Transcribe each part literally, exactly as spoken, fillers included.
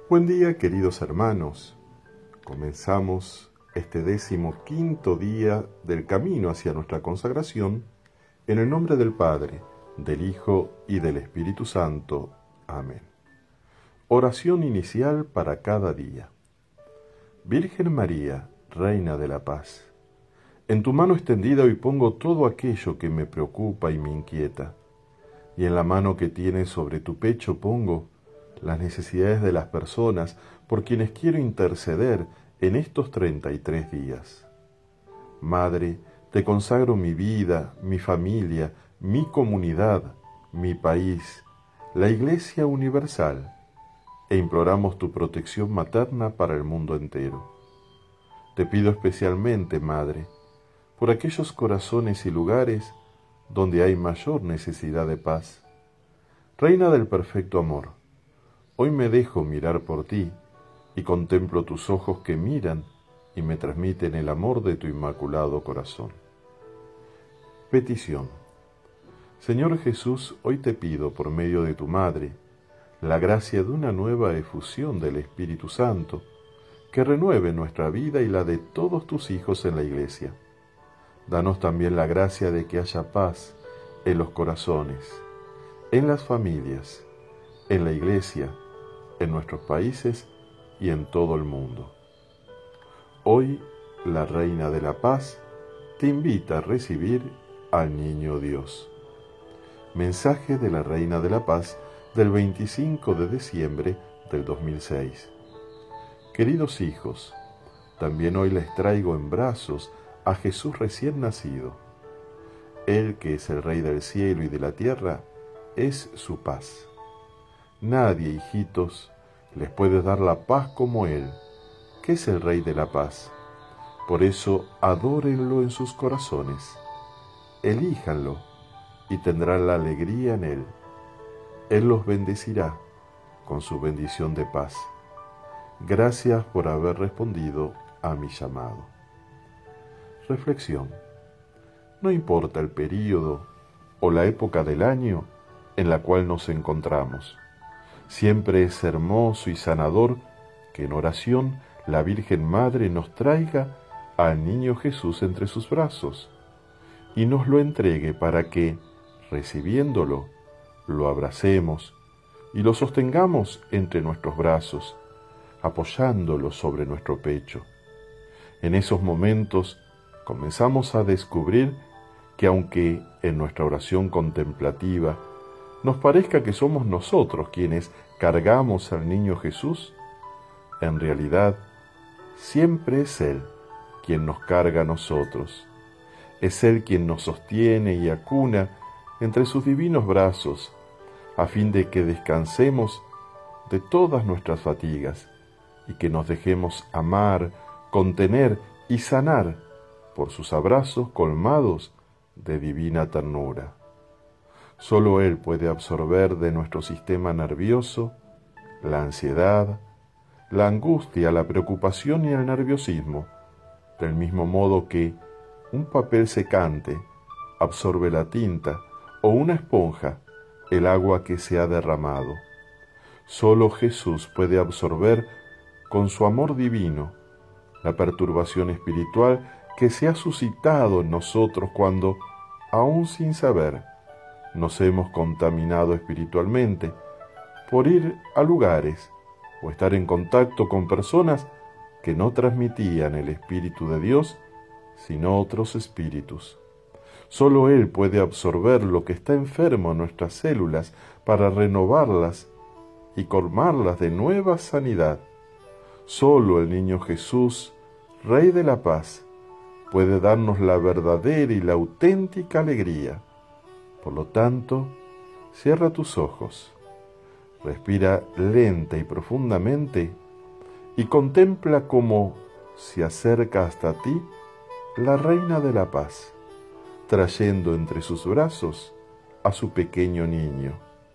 Buen día, queridos hermanos. Comenzamos este décimo quinto día del camino hacia nuestra consagración en el nombre del Padre, del Hijo y del Espíritu Santo. Amén. Oración inicial para cada día. Virgen María, Reina de la Paz, en tu mano extendida hoy pongo todo aquello que me preocupa y me inquieta, y en la mano que tienes sobre tu pecho pongo las necesidades de las personas por quienes quiero interceder en estos treinta y tres días. Madre, te consagro mi vida, mi familia, mi comunidad, mi país, la Iglesia Universal, e imploramos tu protección materna para el mundo entero. Te pido especialmente, Madre, por aquellos corazones y lugares donde hay mayor necesidad de paz. Reina del perfecto amor, hoy me dejo mirar por ti y contemplo tus ojos que miran y me transmiten el amor de tu inmaculado corazón. Petición. Señor Jesús, hoy te pido por medio de tu Madre la gracia de una nueva efusión del Espíritu Santo que renueve nuestra vida y la de todos tus hijos en la Iglesia. Danos también la gracia de que haya paz en los corazones, en las familias, en la Iglesia, en nuestros países y en todo el mundo. Hoy, la Reina de la Paz te invita a recibir al Niño Dios. Mensaje de la Reina de la Paz del veinticinco de diciembre del dos mil seis. Queridos hijos, también hoy les traigo en brazos a Jesús recién nacido. Él, que es el Rey del cielo y de la tierra, es su paz. Nadie, hijitos, les puede dar la paz como Él, que es el Rey de la paz. Por eso, adórenlo en sus corazones, elíjanlo y tendrán la alegría en Él. Él los bendecirá con su bendición de paz. Gracias por haber respondido a mi llamado. Reflexión. No importa el período o la época del año en la cual nos encontramos. Siempre es hermoso y sanador que en oración la Virgen Madre nos traiga al Niño Jesús entre sus brazos y nos lo entregue para que, recibiéndolo, lo abracemos y lo sostengamos entre nuestros brazos, apoyándolo sobre nuestro pecho. En esos momentos comenzamos a descubrir que aunque en nuestra oración contemplativa nos parezca que somos nosotros quienes cargamos al Niño Jesús, en realidad siempre es Él quien nos carga a nosotros. Es Él quien nos sostiene y acuna entre sus divinos brazos, a fin de que descansemos de todas nuestras fatigas y que nos dejemos amar, contener y sanar por sus abrazos colmados de divina ternura. Solo Él puede absorber de nuestro sistema nervioso la ansiedad, la angustia, la preocupación y el nerviosismo, del mismo modo que un papel secante absorbe la tinta o una esponja el agua que se ha derramado. Solo Jesús puede absorber con su amor divino la perturbación espiritual que se ha suscitado en nosotros cuando, aún sin saber, nos hemos contaminado espiritualmente por ir a lugares o estar en contacto con personas que no transmitían el Espíritu de Dios, sino otros espíritus. Solo Él puede absorber lo que está enfermo en nuestras células para renovarlas y colmarlas de nueva sanidad. Solo el Niño Jesús, Rey de la Paz, puede darnos la verdadera y la auténtica alegría. Por lo tanto, cierra tus ojos, respira lenta y profundamente y contempla cómo se acerca hasta ti la Reina de la Paz, trayendo entre sus brazos a su pequeño niño.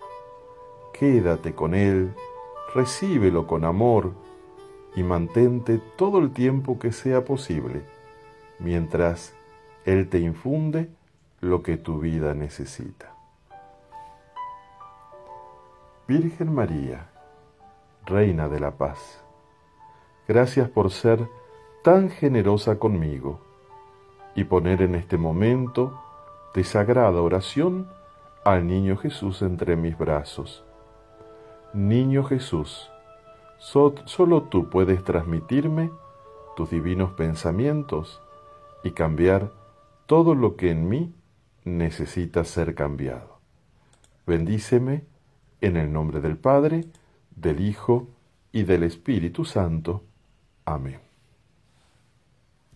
Quédate con él, recíbelo con amor y mantente todo el tiempo que sea posible, mientras Él te infunde lo que tu vida necesita. Virgen María, Reina de la Paz. Gracias por ser tan generosa conmigo y poner en este momento de sagrada oración al Niño Jesús entre mis brazos. Niño Jesús, so- solo tú puedes transmitirme tus divinos pensamientos y cambiar todo lo que en mí necesita ser cambiado. Bendíceme en el nombre del Padre, del Hijo y del Espíritu Santo. Amén.